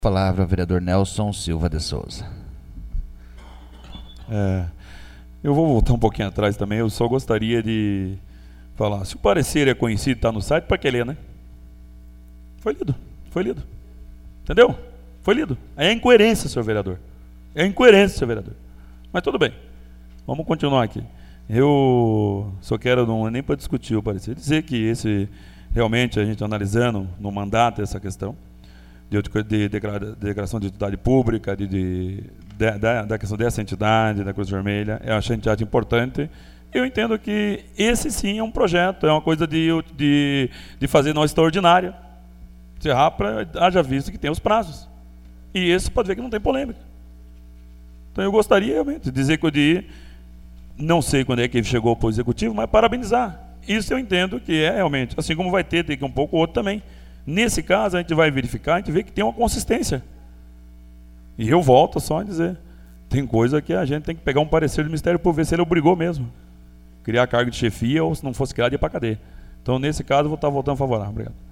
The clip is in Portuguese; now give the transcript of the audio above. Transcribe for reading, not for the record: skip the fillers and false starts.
Palavra, vereador Nelson Silva de Souza. Eu vou voltar um pouquinho atrás também. Eu só gostaria de falar, se o parecer é conhecido, está no site, para que ler, né? Foi lido. Entendeu? Foi lido. É incoerência, senhor vereador. É incoerência, senhor vereador. Mas tudo bem. Vamos continuar aqui. Eu só quero, não é nem para discutir o parecer, dizer que esse, realmente, a gente analisando no mandato essa questão de declaração de utilidade pública, da questão dessa entidade, da Cruz Vermelha, eu acho a entidade importante. Eu entendo que esse sim é um projeto, é uma coisa de fazer não extraordinária. Haja visto que tem os prazos. E esse pode ver que não tem polêmica. Então eu gostaria realmente de dizer que o DI, não sei quando é que ele chegou para o Executivo, mas parabenizar. Isso eu entendo que é realmente, assim como vai ter que um pouco o outro também. Nesse caso, a gente vai verificar, a gente vê que tem uma consistência. E eu volto só a dizer, tem coisa que a gente tem que pegar um parecer do Ministério Público, ver se ele obrigou mesmo. Criar cargo de chefia, ou se não fosse criado, ia para a cadeia. Então, nesse caso, eu vou estar votando favorável. Obrigado.